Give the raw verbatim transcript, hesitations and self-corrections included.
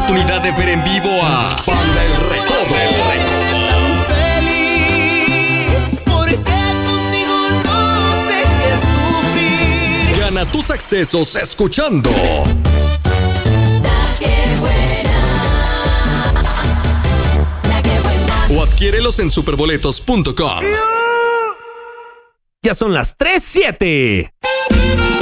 oportunidad de ver en vivo a Banda El Recodo. Tan feliz porque contigo no sé qué sufrir. Gana tus accesos escuchando La que buena, la que buena. o adquiérelos en superboletos punto com. Ya son las tres siete.